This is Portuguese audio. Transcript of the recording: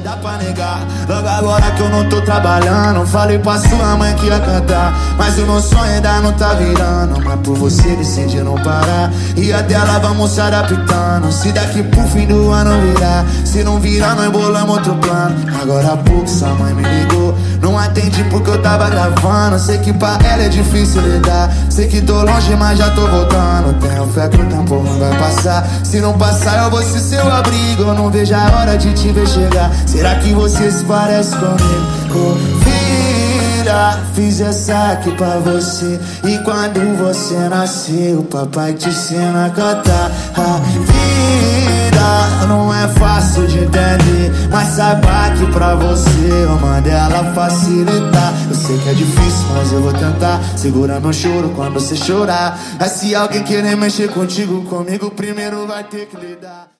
dá pra negar. Logo agora que eu não tô trabalhando, falei pra sua mãe que ia cantar, mas o meu sonho ainda não tá virando. Mas por você decidi não parar, e até lá vamos se adaptando. Se daqui pro fim do ano virar, se não virar nós bolamos outro plano. Agora há pouco sua mãe me ligou, não atendi porque eu tava gravando. Sei que pra ela é difícil lidar, sei que tô longe mas já tô voltando. Tenho fé que o tempo não vai passar, se não passar eu vou ser seu abrigo. Eu não vejo a hora de te ver chegar, será que você se parece comigo? Oh, filha, fiz essa aqui pra você, e quando você nasceu, papai te ensina a cantar. A vida não é fácil de entender, mas saiba que pra você eu mandei ela facilitar. Eu sei que é difícil, mas eu vou tentar. Segura meu choro quando você chorar, mas se alguém querer mexer contigo, comigo primeiro vai ter que lidar.